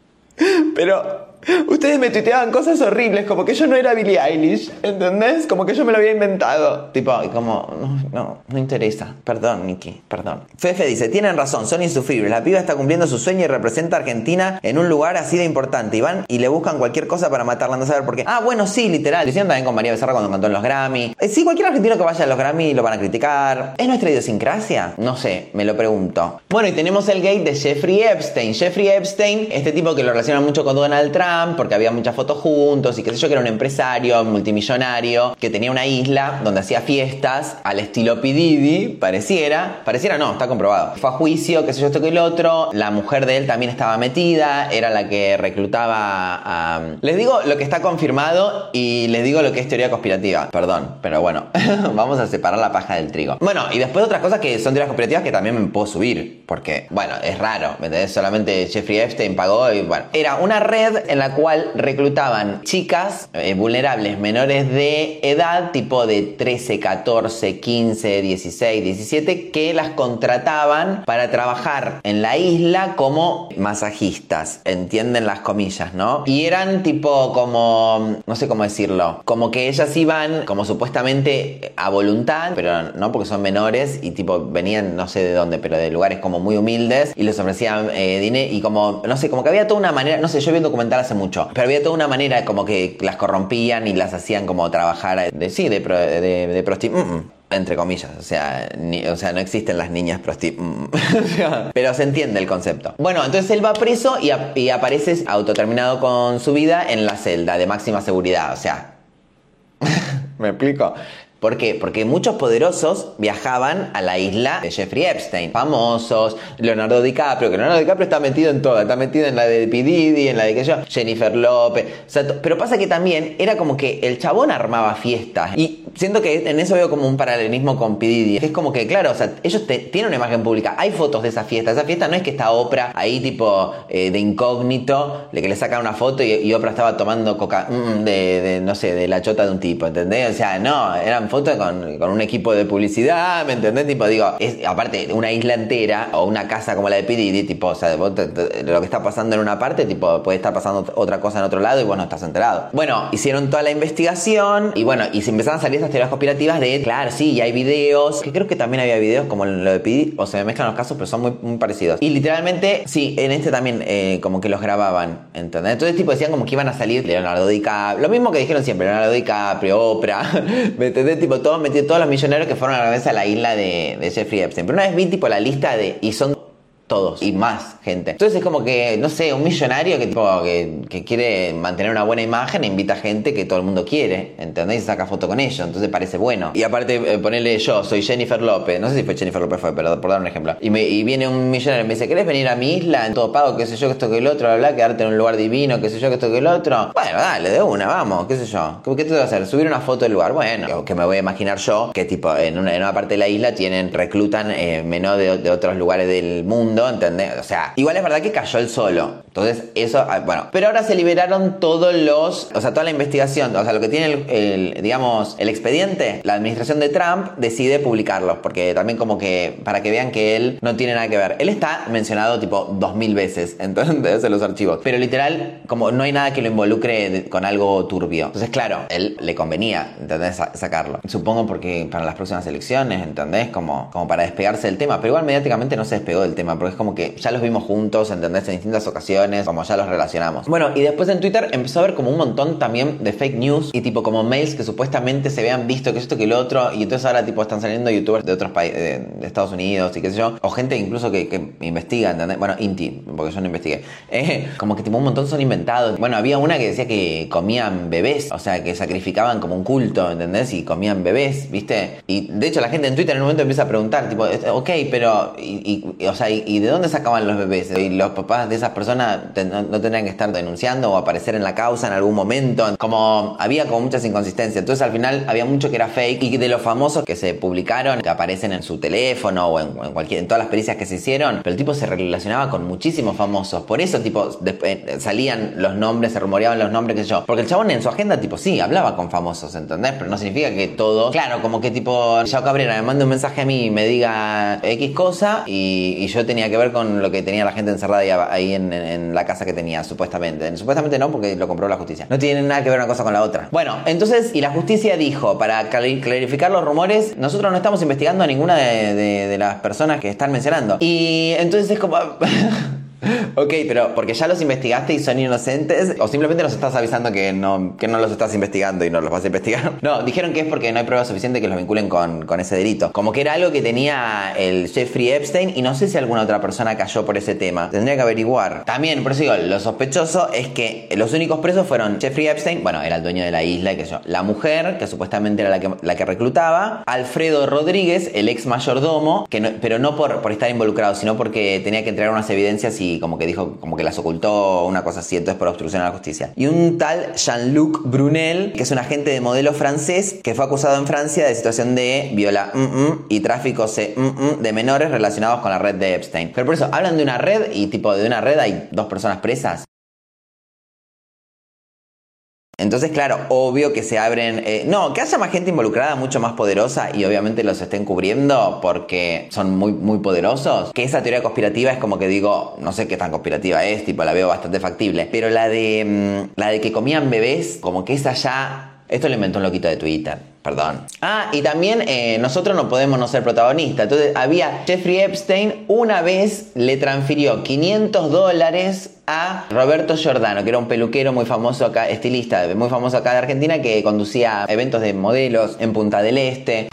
S1: pero ustedes me tuiteaban cosas horribles, como que yo no era Billie Eilish, ¿entendés? Como que yo me lo había inventado. Tipo, como, no, no, no interesa. Perdón, Nicki, perdón. Fefe dice, tienen razón, son insufribles. La piba está cumpliendo su sueño y representa a Argentina en un lugar así de importante. Y van y le buscan cualquier cosa para matarla, no saber por qué. Ah, bueno, sí, literal. Lo hicieron también con María Becerra cuando cantó en los Grammy. Eh, sí, cualquier argentino que vaya a los Grammy lo van a criticar. ¿Es nuestra idiosincrasia? No sé, me lo pregunto. Bueno, y tenemos el gate de Jeffrey Epstein. Jeffrey Epstein, este tipo que lo relaciona mucho con Donald Trump, porque había muchas fotos juntos y qué sé yo, que era un empresario multimillonario que tenía una isla donde hacía fiestas al estilo P. Diddy, pareciera, pareciera no, está comprobado. Fue a juicio, qué sé yo, esto que el otro, la mujer de él también estaba metida, era la que reclutaba a... Les digo lo que está confirmado y les digo lo que es teoría conspirativa, perdón, pero bueno, vamos a separar la paja del trigo. Bueno, y después otras cosas que son teorías conspirativas que también me puedo subir, porque, bueno, es raro, ¿me entendés? Solamente Jeffrey Epstein pagó y bueno, era una red en la cual reclutaban chicas eh, vulnerables menores de edad, tipo de trece, catorce, quince, dieciséis, diecisiete, que las contrataban para trabajar en la isla como masajistas, entienden las comillas, ¿no? Y eran tipo como, no sé cómo decirlo, como que ellas iban como supuestamente a voluntad, pero no porque son menores y tipo venían no sé de dónde, pero de lugares como muy humildes y les ofrecían eh, dinero y como, no sé, como que había toda una manera, no sé, yo vi un documental hace hace mucho. Pero había toda una manera como que las corrompían y las hacían como trabajar de, sí, de, pro, de, de prosti... Mm, entre comillas, o sea, ni, o sea, no existen las niñas prosti... Mm. Pero se entiende el concepto. Bueno, entonces él va preso y, a, y aparece autoterminado con su vida en la celda de máxima seguridad, o sea... ¿Me explico? ¿Por qué? Porque muchos poderosos viajaban a la isla de Jeffrey Epstein. Famosos, Leonardo DiCaprio, que Leonardo DiCaprio está metido en todas. Está metido en la de P. Diddy, en la de que yo, Jennifer López. O sea, pero pasa que también era como que el chabón armaba fiestas. Y siento que en eso veo como un paralelismo con P. Diddy. Es como que, claro, o sea, ellos te, tienen una imagen pública. Hay fotos de esa fiesta. Esa fiesta no es que está Oprah ahí tipo eh, de incógnito, de que le sacan una foto y, y Oprah estaba tomando coca... Mm, de, de, no sé, de la chota de un tipo, ¿entendés? O sea, no, eran foto con, con un equipo de publicidad, ¿me entendés? Tipo, digo, es, aparte, una isla entera o una casa como la de P. Diddy, tipo, o sea, vos te, te, lo que está pasando en una parte, tipo, puede estar pasando otra cosa en otro lado y vos no estás enterado. Bueno, hicieron toda la investigación y bueno, y se empezaron a salir esas teorías conspirativas de, claro, sí, y hay videos, que creo que también había videos como lo de P. Diddy, o se me mezclan los casos, pero son muy, muy parecidos. Y literalmente, sí, en este también eh, como que los grababan, ¿entendés? Entonces, tipo, decían como que iban a salir Leonardo DiCaprio, lo mismo que dijeron siempre, Leonardo DiCaprio, Oprah, ¿me entendés? Tipo, todos metidos, todos los millonarios que fueron a la vez a la isla de, de Jeffrey Epstein. Pero una vez vi, tipo, la lista de, y son todos y más gente. Entonces es como que, no sé, un millonario que tipo que, que quiere mantener una buena imagen e invita gente que todo el mundo quiere, ¿entendés? Y saca foto con ellos, entonces parece bueno. Y aparte, eh, ponerle yo, soy Jennifer López, no sé si fue Jennifer López fue, pero por dar un ejemplo. Y, me, y viene un millonario y me dice, ¿querés venir a mi isla en todo pago, qué sé yo, que esto que el otro, bla, bla, quedarte en un lugar divino, qué sé yo, que esto que el otro? Bueno, dale, de una, vamos, qué sé yo. ¿Qué, qué te voy a hacer? ¿Subir una foto del lugar? Bueno, que me voy a imaginar yo, que tipo, en una, en una parte de la isla tienen, reclutan eh, menor de, de otros lugares del mundo, ¿entendés? O sea, igual es verdad que cayó él solo. Entonces, eso, bueno. Pero ahora se liberaron todos los, o sea, toda la investigación, o sea, lo que tiene el, el digamos, el expediente, la administración de Trump decide publicarlo, porque también como que, para que vean que él no tiene nada que ver. Él está mencionado tipo dos mil veces, entonces, en los archivos. Pero literal, como no hay nada que lo involucre de, con algo turbio. Entonces, claro, él le convenía, ¿entendés? Sacarlo. Supongo porque para las próximas elecciones, ¿entendés? Como, como para despegarse del tema. Pero igual mediáticamente no se despegó del tema, porque es como que ya los vimos juntos, ¿entendés? En distintas ocasiones, como ya los relacionamos. Bueno, y después en Twitter empezó a haber como un montón también de fake news y tipo como mails que supuestamente se habían visto que esto que lo otro, y entonces ahora tipo están saliendo youtubers de otros países, de, de Estados Unidos y qué sé yo, o gente incluso que, que investiga, ¿entendés? Bueno, Inti, porque yo no investigué. Eh, como que tipo un montón son inventados. Bueno, había una que decía que comían bebés, o sea, que sacrificaban como un culto, ¿entendés? Y comían bebés, ¿viste? Y de hecho la gente en Twitter en un momento empieza a preguntar, tipo, ok, pero, y, y, o sea, ¿y, y de dónde sacaban los bebés? Y los papás de esas personas te, no, no tendrían que estar denunciando o aparecer en la causa en algún momento. Como había como muchas inconsistencias. Entonces al final había mucho que era fake, y de los famosos que se publicaron, que aparecen en su teléfono o en, en cualquier, en todas las pericias que se hicieron, pero el tipo se relacionaba con muchísimos famosos. Por eso tipo después, salían los nombres, se rumoreaban los nombres, qué sé yo. Porque el chabón en su agenda tipo sí, hablaba con famosos, ¿entendés? Pero no significa que todos, claro, como que tipo Yao Cabrera me manda un mensaje a mí y me diga X cosa y, y yo tenía que ver con lo que tenía la gente encerrada ahí, ahí en, en la casa que tenía, supuestamente. Supuestamente no, porque lo compró la justicia. No tiene nada que ver una cosa con la otra. Bueno, entonces, y la justicia dijo, para clarificar los rumores, nosotros no estamos investigando a ninguna de, de, de las personas que están mencionando. Y entonces es como... Ok, pero porque ya los investigaste y son inocentes, o simplemente nos estás avisando que no, que no los estás investigando y no los vas a investigar. No, dijeron que es porque no hay prueba suficiente que los vinculen con, con ese delito. Como que era algo que tenía el Jeffrey Epstein, y no sé si alguna otra persona cayó por ese tema. Tendría que averiguar. También, por eso digo, lo sospechoso es que los únicos presos fueron Jeffrey Epstein, bueno, era el dueño de la isla y qué sé yo, la mujer, que supuestamente era la que, la que reclutaba, Alfredo Rodríguez, el ex mayordomo, que no, pero no por, por estar involucrado, sino porque tenía que entregar unas evidencias y como que dijo, como que las ocultó, una cosa así, entonces por obstrucción a la justicia. Y un tal Jean-Luc Brunel, que es un agente de modelo francés, que fue acusado en Francia de situación de viola mm, mm, y tráfico C, mm, mm, de menores relacionados con la red de Epstein. Pero por eso, hablan de una red y tipo de una red hay dos personas presas. Entonces, claro, obvio que se abren... Eh, no, que haya más gente involucrada, mucho más poderosa, y obviamente los estén cubriendo porque son muy, muy poderosos. Que esa teoría conspirativa es como que digo, no sé qué tan conspirativa es, tipo la veo bastante factible. Pero la de, mmm, la de que comían bebés, como que esa ya... Esto lo inventó un loquito de Twitter, perdón. Ah, y también eh, nosotros no podemos no ser protagonistas. Entonces había Jeffrey Epstein una vez le transfirió quinientos dólares a Roberto Giordano, que era un peluquero muy famoso acá, estilista muy famoso acá de Argentina, que conducía eventos de modelos en Punta del Este.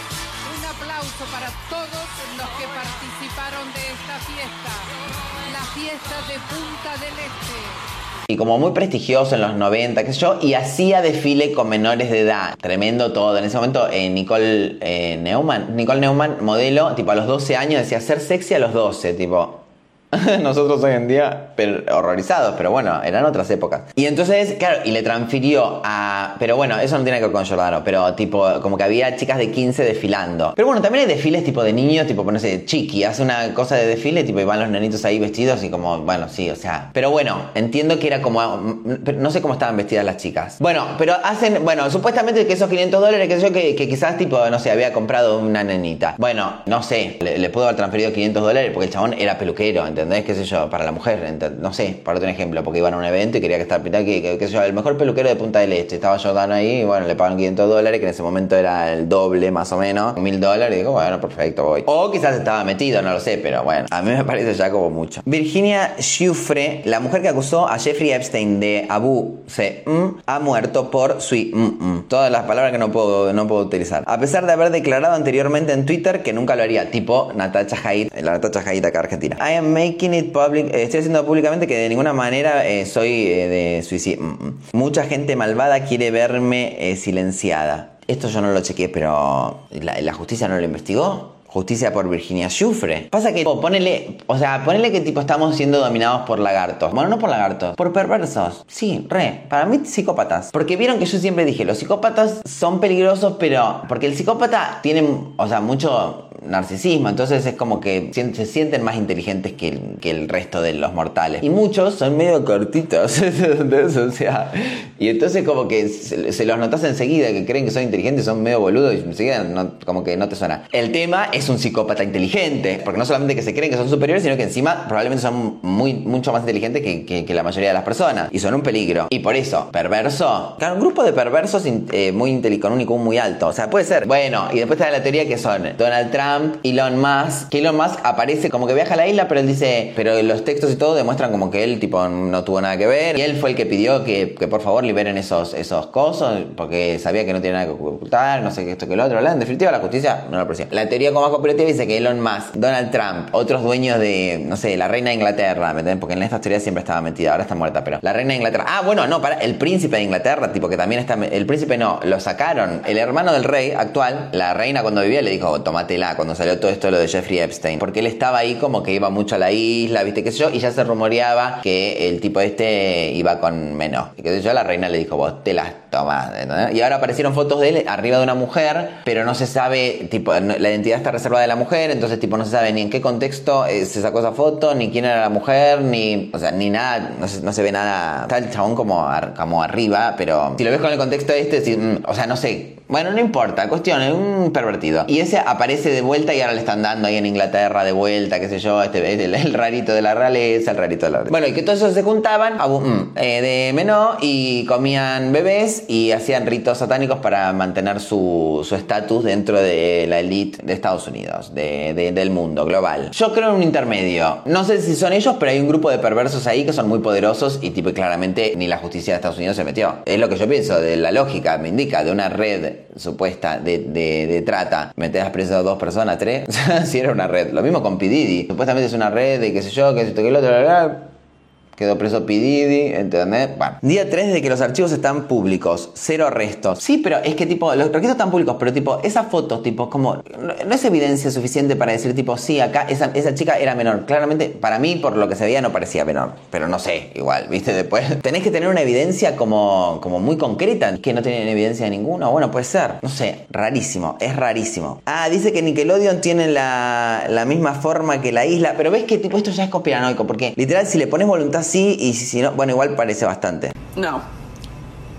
S21: Un aplauso para todos los que participaron de esta fiesta, la fiesta de Punta del Este.
S1: Y como muy prestigioso en los noventa, qué sé yo, y hacía desfile con menores de edad. Tremendo todo. En ese momento, eh, Nicole eh, Neumann, Nicole Neumann, modelo, tipo a los doce años, decía ser sexy a los doce, tipo... Nosotros hoy en día pero, horrorizados, pero bueno, eran otras épocas. Y entonces, claro, y le transfirió a... Pero bueno, eso no tiene que ver con Giordano, pero tipo, como que había chicas de quince desfilando. Pero bueno, también hay desfiles tipo de niños, tipo, no sé, Chiqui hace una cosa de desfile, tipo, y van los nenitos ahí vestidos y como, bueno, sí, o sea... Pero bueno, entiendo que era como... No sé cómo estaban vestidas las chicas. Bueno, pero hacen... Bueno, supuestamente que esos quinientos dólares, que yo, que, que quizás tipo, no sé, había comprado una nenita. Bueno, no sé, le, le puedo haber transferido quinientos dólares porque el chabón era peluquero, ¿entendés? ¿Entendés? ¿Qué sé yo? Para la mujer, no sé, para otro ejemplo, porque iban a un evento y quería que estar pintado, que, que, qué sé yo, el mejor peluquero de Punta del Este. Estaba Giordano ahí y bueno, le pagaron quinientos dólares, que en ese momento era el doble más o menos, mil dólares, y digo, bueno, perfecto, voy. O quizás estaba metido, no lo sé, pero bueno, a mí me parece ya como mucho. Virginia Giuffre, la mujer que acusó a Jeffrey Epstein de Abu C, ha muerto por sui, mm, mm. Todas las palabras que no puedo, no puedo utilizar. A pesar de haber declarado anteriormente en Twitter que nunca lo haría, tipo Natacha Haidt, la Natacha Haidt acá Argentina. I am making it public, eh, estoy haciendo públicamente que de ninguna manera eh, soy eh, de suicidio. Mm-mm. Mucha gente malvada quiere verme eh, silenciada. Esto yo no lo chequeé, pero ¿la, la justicia no lo investigó? Justicia por Virginia Giuffre. Pasa que, oh, ponele, o sea, ponele que tipo estamos siendo dominados por lagartos. Bueno, no por lagartos, por perversos. Sí, re. Para mí, psicópatas. Porque vieron que yo siempre dije, los psicópatas son peligrosos, pero... Porque el psicópata tiene, o sea, mucho narcisismo. Entonces es como que se sienten más inteligentes que el, que el resto de los mortales. Y muchos son medio cortitos. ¿Entendés? O sea... Y entonces como que se, se los notas enseguida, que creen que son inteligentes, son medio boludos y enseguida no, como que no te suena. El tema es un psicópata inteligente, porque no solamente que se creen que son superiores, sino que encima probablemente son muy, mucho más inteligentes que, que, que la mayoría de las personas. Y son un peligro. Y por eso, perverso. Claro, un grupo de perversos eh, muy inteligentes, con un I Q muy alto. O sea, puede ser. Bueno, y después está la teoría que son Donald Trump, Elon Musk. Que Elon Musk aparece como que viaja a la isla, pero él dice, pero los textos y todo demuestran como que él tipo no tuvo nada que ver. Y él fue el que pidió que, que por favor liberen esos, esos cosos, porque sabía que no tiene nada que ocultar, no sé qué esto que lo otro. En definitiva, la justicia no lo aprecia. La teoría como más cooperativa dice que Elon Musk, Donald Trump, otros dueños de, no sé, la reina de Inglaterra, ¿me entiendes? Porque en estas teorías siempre estaba metida, ahora está muerta, pero la reina de Inglaterra. Ah, bueno, no, para el príncipe de Inglaterra, tipo que también está, el príncipe no, lo sacaron. El hermano del rey actual, la reina cuando vivía le dijo, tómatela, cuando salió todo esto lo de Jeffrey Epstein, porque él estaba ahí como que iba mucho a la isla, viste qué sé yo, y ya se rumoreaba que el tipo este iba con menos. Y qué sé yo, la reina le dijo, vos te las tomás, ¿entendés? Y ahora aparecieron fotos de él arriba de una mujer, pero no se sabe, tipo, la identidad está reservada de la mujer, entonces tipo no se sabe ni en qué contexto eh, se sacó esa foto, ni quién era la mujer, ni, o sea, ni nada, no se, no se ve nada. Está el chabón como, ar, como arriba, pero si lo ves con el contexto este, si, mm, o sea, no sé. Bueno, no importa, cuestión, es un pervertido. Y ese aparece de vuelta y ahora le están dando ahí en Inglaterra de vuelta, qué sé yo, este, el, el rarito de la realeza, el rarito de la realeza. Bueno, y que todos esos se juntaban a, mm, eh, de menor y comían bebés y hacían ritos satánicos para mantener su estatus dentro de la élite de Estados Unidos, de, de, del mundo global. Yo creo en un intermedio. No sé si son ellos, pero hay un grupo de perversos ahí que son muy poderosos y tipo claramente ni la justicia de Estados Unidos se metió. Es lo que yo pienso, de la lógica, me indica, de una red supuesta de, de, de trata. Metés preso a dos personas, tres. Si era una red. Lo mismo con P. Diddy. Supuestamente es una red de qué sé yo, qué sé yo, qué lo otro, bla, bla. Quedó preso P. Diddy, ¿entendés? Bueno. Día tres de que los archivos están públicos. Cero arrestos. Sí, pero es que tipo, los registros están públicos, pero tipo, esas fotos, tipo, como, no, no es evidencia suficiente para decir, tipo, sí, acá esa, esa chica era menor. Claramente, para mí, por lo que se veía, no parecía menor. Pero no sé, igual, ¿viste? Después, tenés que tener una evidencia como, como muy concreta. Que no tienen evidencia de ninguno. Bueno, puede ser. No sé, rarísimo. Es rarísimo. Ah, dice que Nickelodeon tiene la, la misma forma que la isla. Pero ves que, tipo, esto ya es conspiranoico. Porque, literal, si le pones voluntad, sí, y si, si no, bueno, igual parece bastante.
S22: No.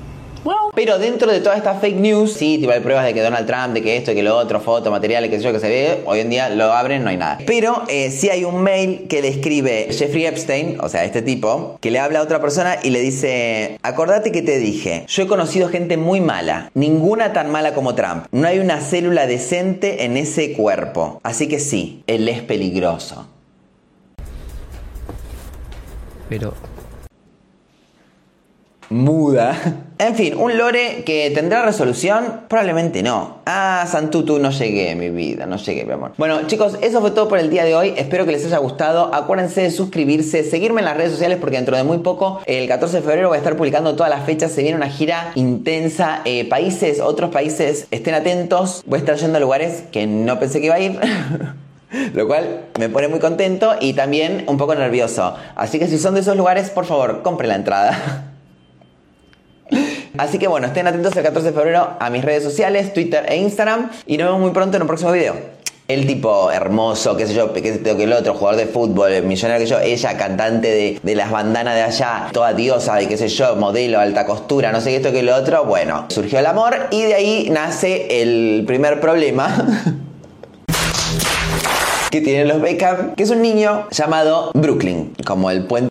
S1: Pero dentro de toda esta fake news, sí, tipo hay pruebas de que Donald Trump, de que esto, de que lo otro, fotos, materiales, que sé yo, que se ve, hoy en día lo abren, no hay nada. Pero eh, sí hay un mail que le escribe Jeffrey Epstein, o sea, este tipo, que le habla a otra persona y le dice: acordate que te dije, yo he conocido gente muy mala, ninguna tan mala como Trump. No hay una célula decente en ese cuerpo. Así que sí, él es peligroso.
S11: Pero...
S1: muda. En fin, un lore que tendrá resolución, probablemente no. Ah, Santutu, no llegué, mi vida, no llegué, mi amor. Bueno, chicos, eso fue todo por el día de hoy. Espero que les haya gustado. Acuérdense de suscribirse, seguirme en las redes sociales porque dentro de muy poco, el catorce de febrero, voy a estar publicando todas las fechas. Se viene una gira intensa. Eh, países, otros países, estén atentos. Voy a estar yendo a lugares que no pensé que iba a ir. Lo cual me pone muy contento y también un poco nervioso. Así que si son de esos lugares, por favor, compren la entrada. Así que bueno, estén atentos el catorce de febrero a mis redes sociales, Twitter e Instagram. Y nos vemos muy pronto en un próximo video. El tipo hermoso, qué sé yo, qué sé yo, que el otro, jugador de fútbol, millonario que yo, ella, cantante de, de las bandanas de allá, toda diosa y qué sé yo, modelo, alta costura, no sé qué, esto que lo otro. Bueno, surgió el amor y de ahí nace el primer problema que tienen los Beckham, que es un niño llamado Brooklyn, como el puente